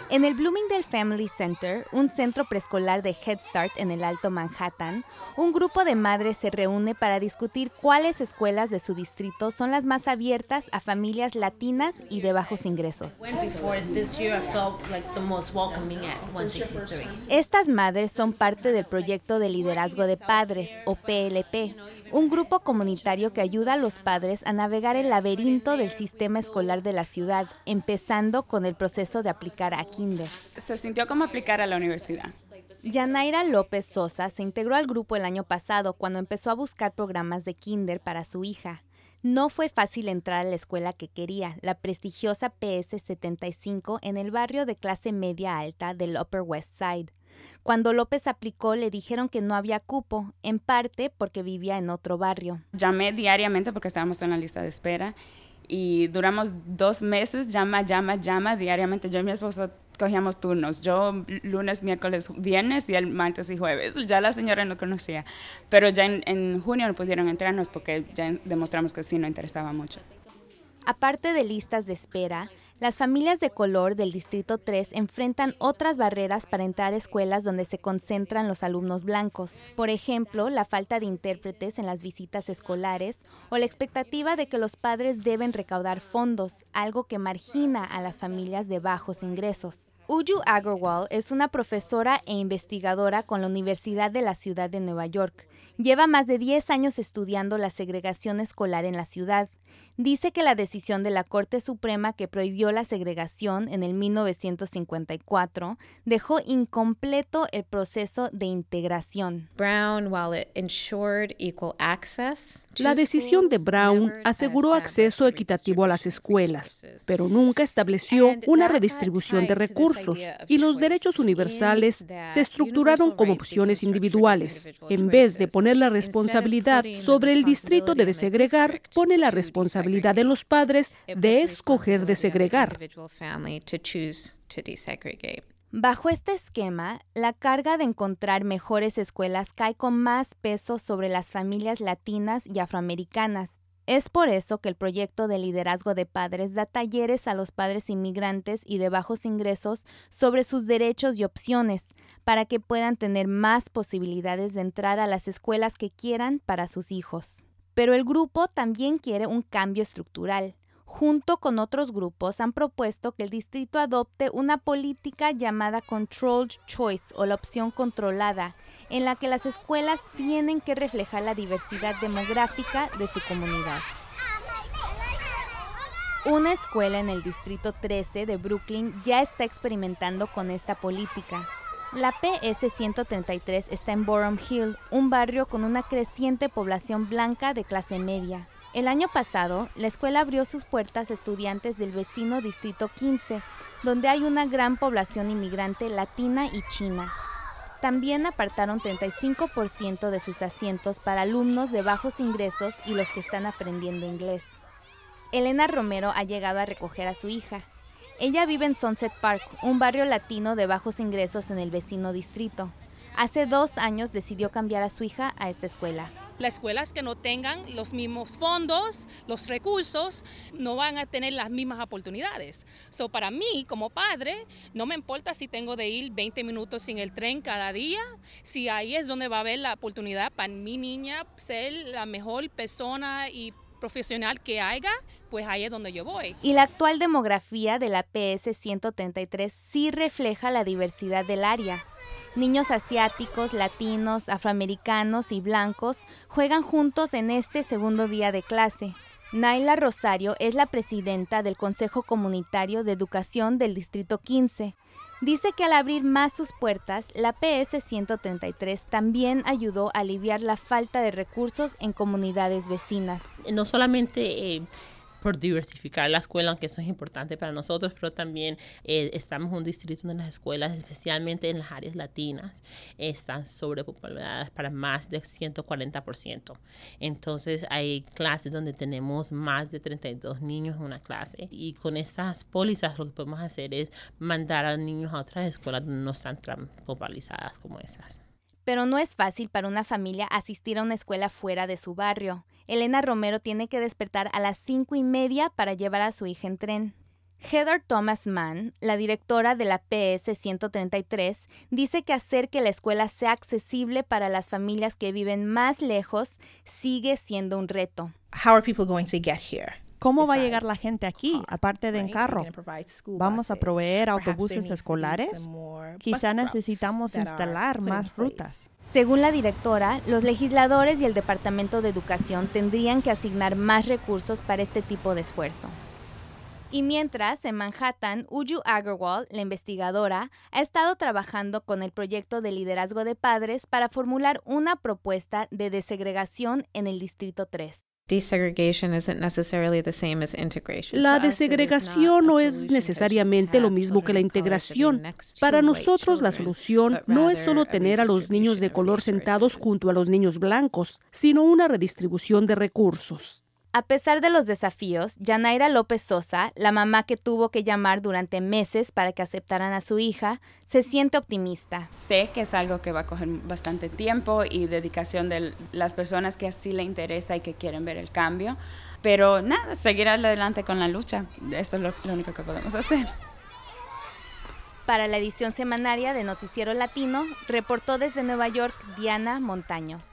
En el Bloomingdale Family Center, un centro preescolar de Head Start en el Alto Manhattan, un grupo de madres se reúne para discutir cuáles escuelas de su distrito son las más abiertas a familias latinas y de bajos ingresos. Estas madres son parte del proyecto de liderazgo de padres, o PLP, un grupo comunitario que ayuda a los padres a navegar el laberinto del sistema escolar de la ciudad, empezando con el proceso de aplicar a kinder. Se sintió como aplicar a la universidad. Yanaira López Sosa se integró al grupo el año pasado cuando empezó a buscar programas de kinder para su hija. No fue fácil entrar a la escuela que quería, la prestigiosa PS 75 en el barrio de clase media alta del Upper West Side. Cuando López aplicó, le dijeron que no había cupo, en parte porque vivía en otro barrio. Llamé diariamente porque estábamos en la lista de espera y duramos 2 meses, llama diariamente. Yo y mi esposo cogíamos turnos. Yo lunes, miércoles, viernes y el martes y jueves. Ya la señora no conocía, pero ya en junio no pudieron entrarnos porque ya demostramos que sí nos interesaba mucho. Aparte de listas de espera, las familias de color del Distrito 3 enfrentan otras barreras para entrar a escuelas donde se concentran los alumnos blancos. Por ejemplo, la falta de intérpretes en las visitas escolares o la expectativa de que los padres deben recaudar fondos, algo que margina a las familias de bajos ingresos. Uju Agarwal es una profesora e investigadora con la Universidad de la Ciudad de Nueva York. Lleva más de 10 años estudiando la segregación escolar en la ciudad. Dice que la decisión de la Corte Suprema que prohibió la segregación en el 1954 dejó incompleto el proceso de integración. La decisión de Brown aseguró acceso equitativo a las escuelas, pero nunca estableció una redistribución de recursos y los derechos universales se estructuraron como opciones individuales. En vez de poner la responsabilidad sobre el distrito de desegregar, pone la responsabilidad en los padres de escoger desegregar. Bajo este esquema, la carga de encontrar mejores escuelas cae con más peso sobre las familias latinas y afroamericanas. Es por eso que el proyecto de liderazgo de padres da talleres a los padres inmigrantes y de bajos ingresos sobre sus derechos y opciones, para que puedan tener más posibilidades de entrar a las escuelas que quieran para sus hijos. Pero el grupo también quiere un cambio estructural. Junto con otros grupos han propuesto que el distrito adopte una política llamada Controlled Choice o la opción controlada, en la que las escuelas tienen que reflejar la diversidad demográfica de su comunidad. Una escuela en el distrito 13 de Brooklyn ya está experimentando con esta política. La PS 133 está en Boerum Hill, un barrio con una creciente población blanca de clase media. El año pasado, la escuela abrió sus puertas a estudiantes del vecino Distrito 15, donde hay una gran población inmigrante latina y china. También apartaron 35% de sus asientos para alumnos de bajos ingresos y los que están aprendiendo inglés. Elena Romero ha llegado a recoger a su hija. Ella vive en Sunset Park, un barrio latino de bajos ingresos en el vecino distrito. Hace 2 años decidió cambiar a su hija a esta escuela. Las escuelas que no tengan los mismos fondos, los recursos, no van a tener las mismas oportunidades. Para mí, como padre, no me importa si tengo de ir 20 minutos en el tren cada día, si ahí es donde va a haber la oportunidad para mi niña ser la mejor persona y profesional que haya, pues ahí es donde yo voy. Y la actual demografía de la PS 133 sí refleja la diversidad del área. Niños asiáticos, latinos, afroamericanos y blancos juegan juntos en este segundo día de clase. Naila Rosario es la presidenta del Consejo Comunitario de Educación del Distrito 15. Dice que al abrir más sus puertas, la PS 133 también ayudó a aliviar la falta de recursos en comunidades vecinas. No solamente por diversificar la escuela, aunque eso es importante para nosotros, pero también estamos en un distrito donde las escuelas, especialmente en las áreas latinas, están sobrepobladas para más del 140%. Entonces hay clases donde tenemos más de 32 niños en una clase y con estas pólizas lo que podemos hacer es mandar a niños a otras escuelas donde no están tan popularizadas como esas. Pero no es fácil para una familia asistir a una escuela fuera de su barrio. Elena Romero tiene que despertar a las 5:30 para llevar a su hija en tren. Heather Thomas Mann, la directora de la PS 133, dice que hacer que la escuela sea accesible para las familias que viven más lejos sigue siendo un reto. How are people going to get here? ¿Cómo va a llegar la gente aquí, aparte de en carro? ¿Vamos a proveer autobuses escolares? Quizá necesitamos instalar más rutas. Según la directora, los legisladores y el Departamento de Educación tendrían que asignar más recursos para este tipo de esfuerzo. Y mientras, en Manhattan, Uju Agarwal, la investigadora, ha estado trabajando con el proyecto de liderazgo de padres para formular una propuesta de desegregación en el Distrito 3. La desegregación no es necesariamente lo mismo que la integración. Para nosotros, la solución no es solo tener a los niños de color sentados junto a los niños blancos, sino una redistribución de recursos. A pesar de los desafíos, Yanaira López Sosa, la mamá que tuvo que llamar durante meses para que aceptaran a su hija, se siente optimista. Sé que es algo que va a coger bastante tiempo y dedicación de las personas que así le interesa y que quieren ver el cambio, pero nada, seguir adelante con la lucha. Eso es lo único que podemos hacer. Para la edición semanaria de Noticiero Latino, reportó desde Nueva York Diana Montaño.